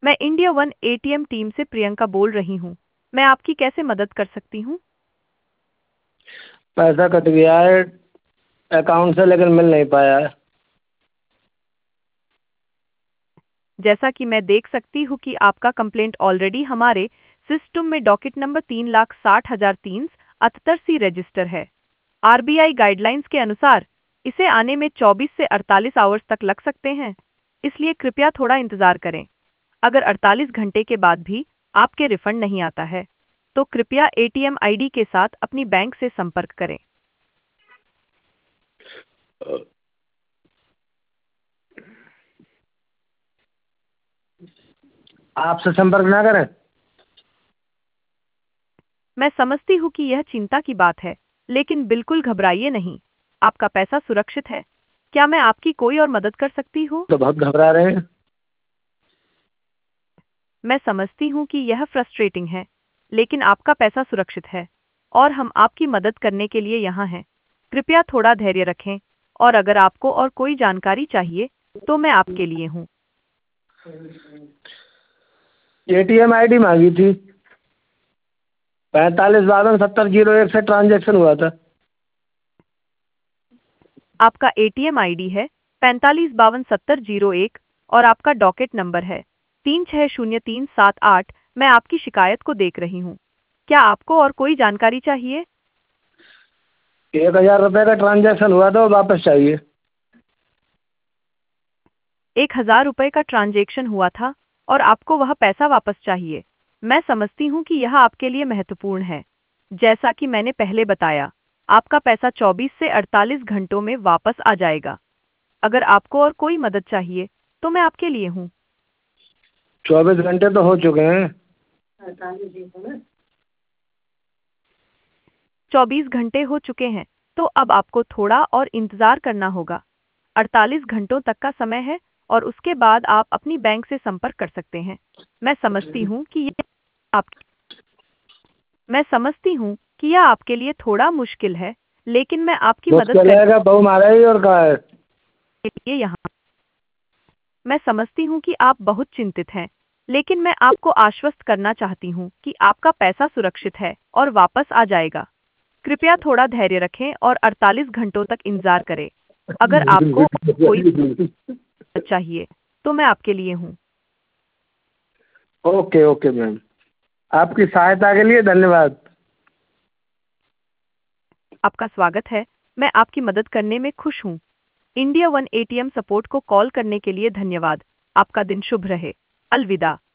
मैं India one ATM team से प्रियंका बोल रही हूँ। मैं आपकी कैसे मदद कर सकती हूँ? पैसा कट गया है अकाउंट से, लेकिन मिल नहीं पाया है। जैसा कि मैं देख सकती हूँ कि आपका कंप्लेंट ऑलरेडी हमारे सिस्टम में डॉकेट नंबर 3,60,378 सी रजिस्टर है। आरबीआई गाइडलाइंस के अनुसार इसे आने में 24 से 48 आवर्स तक लग सकते हैं, इसलिए कृपया थोड़ा इंतजार करें। अगर 48 घंटे के बाद भी आपके रिफंड नहीं आता है, तो कृपया एटीएम आईडी के साथ अपनी बैंक से संपर्क करें। आपसे संपर्क ना करें? मैं समझती हूँ कि यह चिंता की बात है, लेकिन बिल्कुल घबराइए नहीं। आपका पैसा सुरक्षित है। क्या मैं आपकी कोई और मदद कर सकती हूँ? तो बहुत घबरा रहे हैं। मैं समझती हूँ कि यह फ्रस्ट्रेटिंग है, लेकिन आपका पैसा सुरक्षित है और हम आपकी मदद करने के लिए यहाँ हैं। कृपया थोड़ा धैर्य रखें और अगर आपको और कोई जानकारी चाहिए, तो मैं आपके लिए हूँ। एटीएम आईडी मांगी थी, 45 52 70 01 से ट्रांजैक्शन हुआ था। आपका एटीएम आईडी है 45 52 70 01 और आपका डॉकेट नंबर है 360378। मैं आपकी शिकायत को देख रही हूँ। क्या आपको और कोई जानकारी चाहिए? 1000 रुपये का ट्रांजैक्शन हुआ था, वो वापस चाहिए। 1000 रुपये का ट्रांजैक्शन हुआ था और आपको वह पैसा वापस चाहिए। मैं समझती हूँ कि यह आपके लिए महत्वपूर्ण है। जैसा कि मैंने पहले बताया, आपका पैसा 24 से 48 घंटों में वापस आ जाएगा। अगर आपको और कोई मदद चाहिए, तो मैं आपके लिए हूँ। 24 घंटे तो हो चुके हैं। 24 घंटे हो चुके हैं, तो अब आपको थोड़ा और इंतजार करना होगा। 48 घंटों तक का समय है और उसके बाद आप अपनी बैंक से संपर्क कर सकते हैं। मैं समझती हूँ कि यह आप मैं समझती हूँ कि यह आपके लिए थोड़ा मुश्किल है, लेकिन मैं आपकी मदद मुश्किल करने है, बहु मारा ही और कहा है। के लिए यहाँ। मैं समझती हूँ कि आप बहुत चिंतित हैं, लेकिन मैं आपको आश्वस्त करना चाहती हूँ कि आपका पैसा सुरक्षित है और वापस आ जाएगा। कृपया थोड़ा धैर्य रखें और 48 घंटों तक इंतजार करें। अगर आपको कोई मदद चाहिए, तो मैं आपके लिए हूँ। ओके ओके मैम, आपकी सहायता के लिए धन्यवाद। आपका स्वागत है। मैं आपकी मदद करने में खुश हूँ। इंडिया वन एटीएम सपोर्ट को कॉल करने के लिए धन्यवाद। आपका दिन शुभ रहे। अलविदा।